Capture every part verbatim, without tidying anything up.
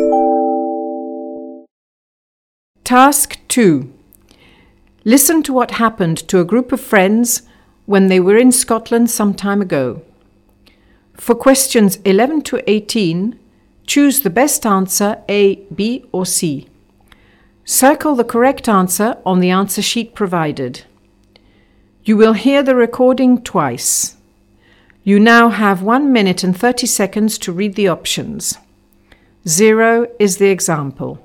Task two. Listen to what happened to a group of friends when they were in Scotland some time ago. For questions eleven to eighteen, choose the best answer A, B or C. Circle the correct answer on the answer sheet provided. You will hear the recording twice. You now have one minute and thirty seconds to read the options. Zero is the example.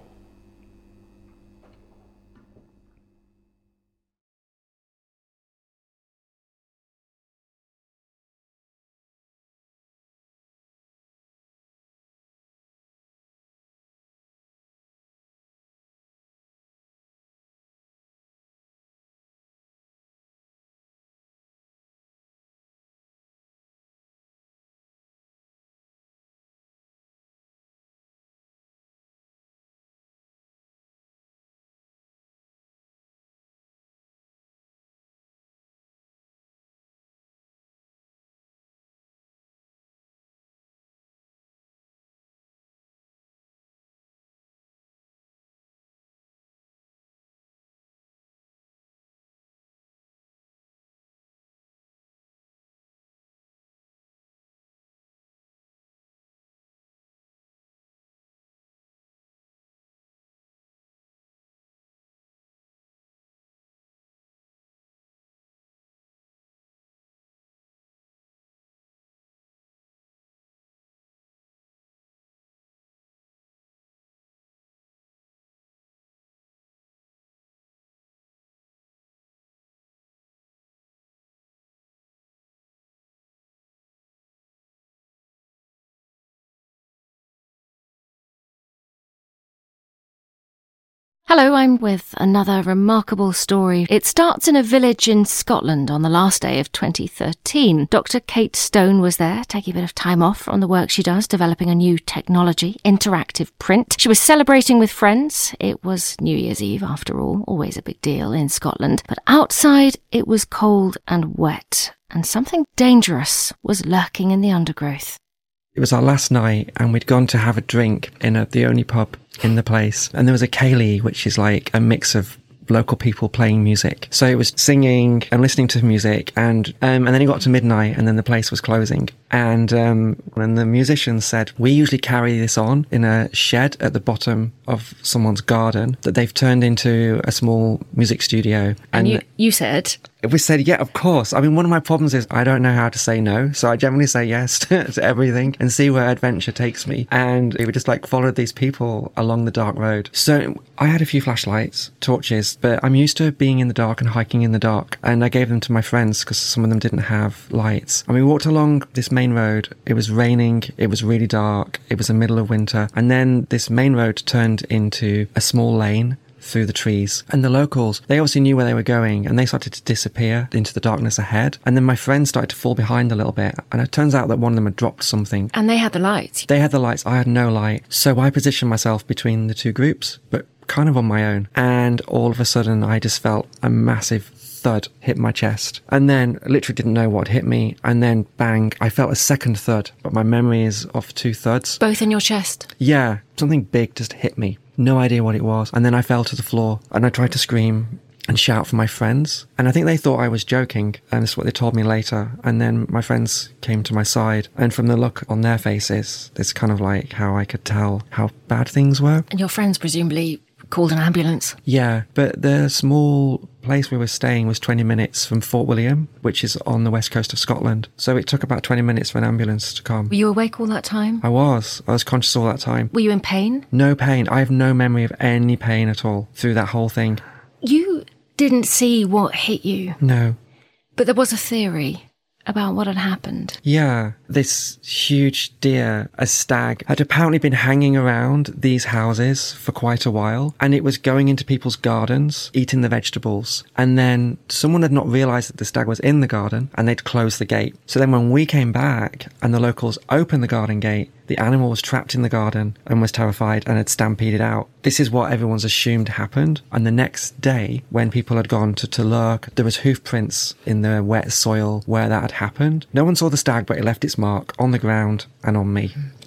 Hello, I'm with another remarkable story. It starts in a village in Scotland on the last day of twenty thirteen. Doctor Kate Stone was there, taking a bit of time off from the work she does, developing a new technology, interactive print. She was celebrating with friends. It was New Year's Eve, after all, always a big deal in Scotland. But outside, it was cold and wet, and something dangerous was lurking in the undergrowth. It was our last night and we'd gone to have a drink in a, the only pub in the place. And there was a ceilidh, which is like a mix of local people playing music. So it was singing and listening to music, and um, and then it got to midnight and then the place was closing. And um, when the musicians said, we usually carry this on in a shed at the bottom of someone's garden that they've turned into a small music studio. And, and you, you said... We said, yeah, of course. I mean, one of my problems is I don't know how to say no. So I generally say yes to, to everything and see where adventure takes me. And we would just like follow these people along the dark road. So I had a few flashlights, torches, but I'm used to being in the dark and hiking in the dark. And I gave them to my friends because some of them didn't have lights. And we walked along this main road. It was raining. It was really dark. It was the middle of winter. And then this main road turned into a small lane through the trees. And the locals, they obviously knew where they were going and they started to disappear into the darkness ahead. And then my friends started to fall behind a little bit. And it turns out that one of them had dropped something. And they had the lights. They had the lights. I had no light. So I positioned myself between the two groups, but kind of on my own. And all of a sudden, I just felt a massive thud hit my chest. And then I literally didn't know what hit me. And then bang, I felt a second thud. But my memory is of two thuds. Both in your chest? Yeah. Something big just hit me. No idea what it was. And then I fell to the floor and I tried to scream and shout for my friends. And I think they thought I was joking. And that's what they told me later. And then my friends came to my side. And from the look on their faces, it's kind of like how I could tell how bad things were. And your friends presumably called an ambulance? Yeah, but the small place we were staying was twenty minutes from Fort William, which is on the west coast of Scotland. So it took about twenty minutes for an ambulance to come. Were you awake all that time? I was. I was conscious all that time. Were you in pain? No pain. I have no memory of any pain at all through that whole thing. You didn't see what hit you? No. But there was a theory about what had happened. Yeah, this huge deer, a stag, had apparently been hanging around these houses for quite a while, and it was going into people's gardens, eating the vegetables. And then someone had not realised that the stag was in the garden, and they'd closed the gate. So then when we came back and the locals opened the garden gate, the animal was trapped in the garden and was terrified and had stampeded out. This is what everyone's assumed happened. And the next day, when people had gone to, to lurk, there was hoof prints in the wet soil where that had happened. No one saw the stag, but it left its mark on the ground and on me.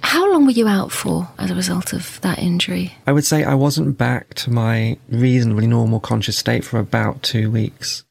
How long were you out for as a result of that injury? I would say I wasn't back to my reasonably normal conscious state for about two weeks.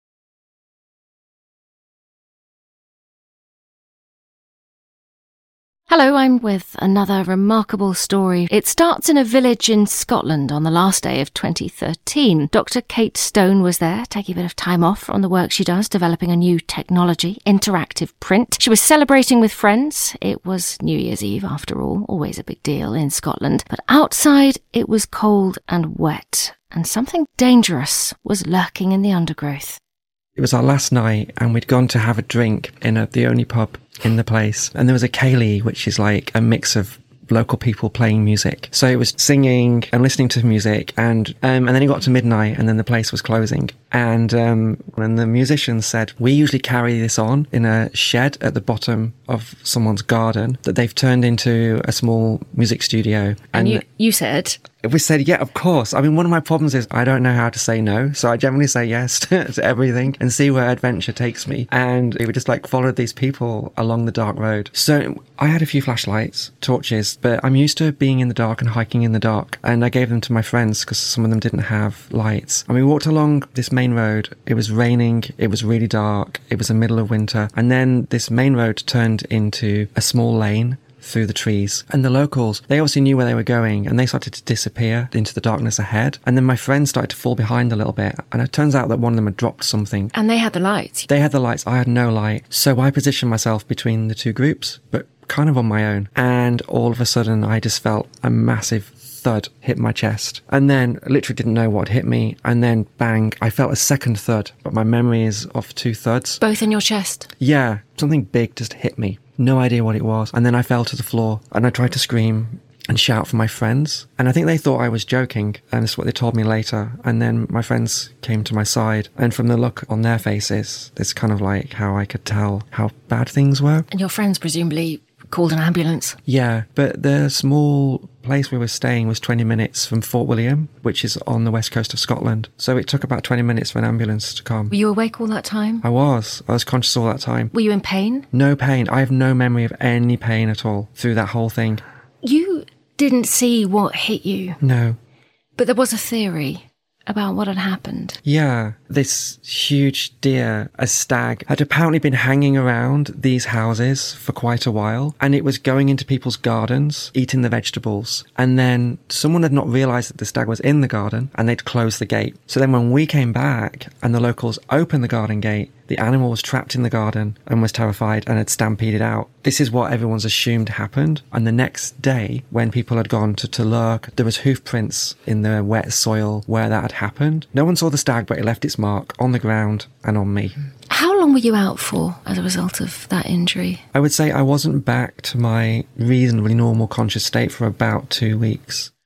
Hello, I'm with another remarkable story. It starts in a village in Scotland on the last day of twenty thirteen. Doctor Kate Stone was there, taking a bit of time off from the work she does, developing a new technology, interactive print. She was celebrating with friends. It was New Year's Eve, after all, always a big deal in Scotland. But outside, it was cold and wet, and something dangerous was lurking in the undergrowth. It was our last night, and we'd gone to have a drink in a, the only pub in the place. And there was a ceilidh, which is like a mix of local people playing music. So it was singing and listening to music, and um, and then it got to midnight, and then the place was closing. And um, when the musicians said, we usually carry this on in a shed at the bottom of someone's garden that they've turned into a small music studio. And, and you, you said... We said, yeah, of course. I mean, one of my problems is I don't know how to say no. So I generally say yes to, to everything and see where adventure takes me. And we just like followed these people along the dark road. So I had a few flashlights, torches, but I'm used to being in the dark and hiking in the dark. And I gave them to my friends because some of them didn't have lights. And we walked along this main road. It was raining. It was really dark. It was the middle of winter. And then this main road turned into a small lane through the trees, and the locals, they obviously knew where they were going, and they started to disappear into the darkness ahead. And then my friends started to fall behind a little bit, and it turns out that one of them had dropped something. And they had the lights. They had the lights. I had no light. So I positioned myself between the two groups, but kind of on my own. And all of a sudden I just felt a massive thud hit my chest, and then I literally didn't know what hit me, and then bang, I felt a second thud, but my memory is of two thuds. Both in your chest? Yeah, something big just hit me. No idea what it was. And then I fell to the floor, and I tried to scream and shout for my friends. And I think they thought I was joking, and that's what they told me later. And then my friends came to my side, and from the look on their faces, it's kind of like how I could tell how bad things were. And your friends presumably called an ambulance? Yeah, but the small place we were staying was twenty minutes from Fort William, which is on the west coast of Scotland. So it took about twenty minutes for an ambulance to come. Were you awake all that time? I was. I was conscious all that time. Were you in pain? No pain. I have no memory of any pain at all through that whole thing. You didn't see what hit you? No. But there was a theory about what had happened. Yeah, this huge deer, a stag, had apparently been hanging around these houses for quite a while, and it was going into people's gardens, eating the vegetables. And then someone had not realised that the stag was in the garden, and they'd closed the gate. So then when we came back and the locals opened the garden gate, the animal was trapped in the garden and was terrified and had stampeded out. This is what everyone's assumed happened. And the next day, when people had gone to, to lurk, there was hoof prints in the wet soil where that had happened. No one saw the stag, but it left its mark on the ground and on me. How long were you out for as a result of that injury? I would say I wasn't back to my reasonably normal conscious state for about two weeks.